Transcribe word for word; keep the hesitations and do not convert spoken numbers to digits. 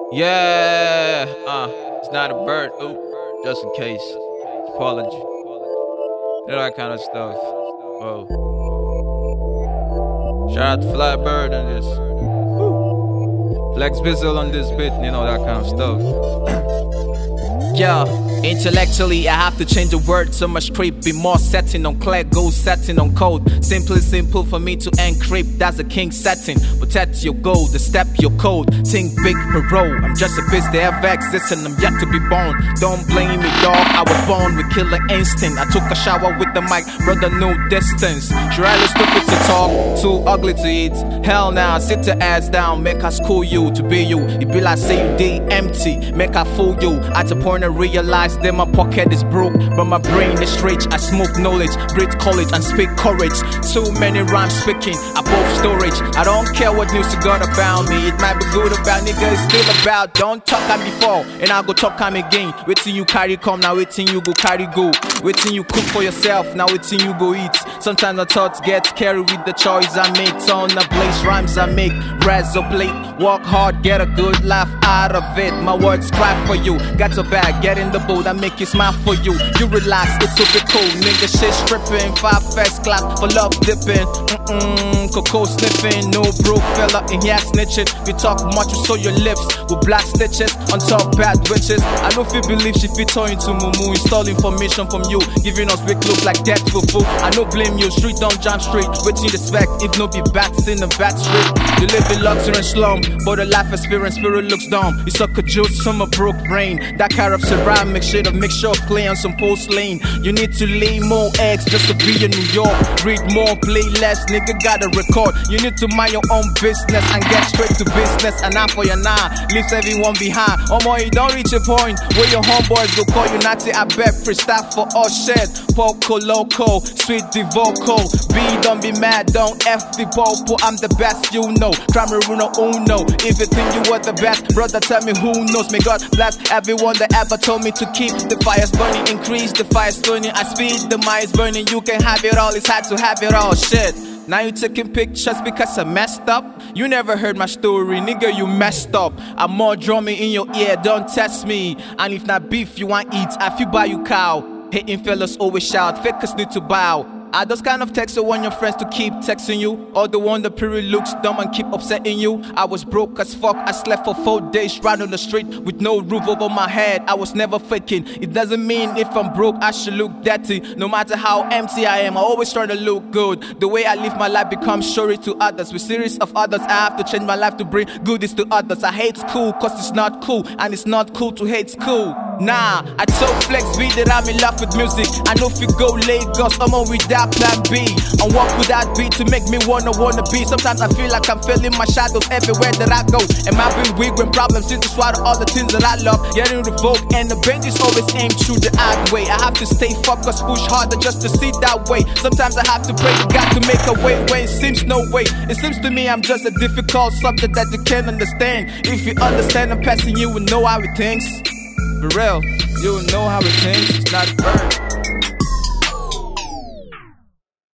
Yeah, uh, it's not a bird. Oop, just in case. Apology. You know that kind of stuff. Whoa. Shout out to Flybird on this. Woo. Flex Bizzle on this bit, you know that kind of stuff. Yeah, intellectually I have to change the word so my script be more setting on clear goals, setting on code. Simply simple for me to encrypt, that's the king setting. Protect your goal, the step your code. Think big bro, I'm just a bitch that ever exists and I'm yet to be born. Don't blame me dog, I was born with killer instinct. I took a shower with the mic, brother no distance. Surely stupid to talk, too ugly to eat. Hell now, sit your ass down, make us school you to be you. It be like say you D empty, make I fool you. At the point I realize that my pocket is broke, but my brain is rich. I smoke knowledge, breathe college and speak courage. Too many rhymes speaking, above storage. I don't care what news you got about me. It might be good about nigga, it's still about. Don't talk on before, and I'll go talk on again. Waiting you carry come, now waiting you go carry go. Waiting you cook for yourself, now waiting you go eat. Sometimes the thoughts get carried with the choice I make. Turn the place rhymes I make, rise up late. Work hard, get a good laugh out of it. My words cry for you, got your bag. Get in the boat, I make you smile for you. You relax, it's super cool. Nigga shit stripping, five first class for love dipping. Mm-mm, cocoa sniffing, no broke fella in here snitching. You talk much, you sew your lips with black stitches on top bad witches. I don't feel believe she fit turn into mumu. Install information from you, giving us weak look like death for fool. I don't blame you, street don't jump straight. Waiting the spec, if no be bats in the back street. You live in luxury and slum, but the life experience spirit looks dumb. You suck a juice from a broke brain. That carrot surround, make shit of mixture of clay on some porcelain. You need to lay more eggs just to be in New York. Read more, play less, nigga gotta record. You need to mind your own business and get straight to business. And now for your nine, leaves everyone behind. Oh boy, you don't reach a point where your homeboys go call you natty. I bet freestyle for all shit. Poco loco, sweet the vocal. B, don't be mad, don't F the popo. I'm the best, you know. Cramaruno uno. If you think you were the best, brother, tell me who knows. May God bless everyone that ever told me to keep the fires burning, increase the fires burning. I speed the mice burning. You can have it all, it's hard to have it all. Shit. Now you taking pictures because I messed up. You never heard my story, nigga, you messed up. I'm more drumming in your ear, don't test me. And if not beef you want eat, I feel buy you cow. Hating fellas always shout, fakers need to bow. Are those kind of texts you want your friends to keep texting you? Or the one that pretty looks dumb and keep upsetting you? I was broke as fuck, I slept for four days right on the street with no roof over my head. I was never faking. It doesn't mean if I'm broke I should look dirty. No matter how empty I am, I always try to look good. The way I live my life becomes story to others. With series of others, I have to change my life to bring goodies to others. I hate school cause it's not cool, and it's not cool to hate school. Nah, I told Flex B that I'm in love with music. I know if you go Lagos, I'm on with that plan B. And what could that be to make me wanna wanna be? Sometimes I feel like I'm feeling my shadows everywhere that I go. Am I being weak when problems seem to swallow all the things that I love? Getting revoked and the benches always aim through the odd way. I have to stay focused, push harder just to see that way. Sometimes I have to pray to God to make a way when it seems no way. It seems to me I'm just a difficult subject that you can't understand. If you understand I'm passing, you will know how it thinks. For real, you will know how it thinks. It's not a bird.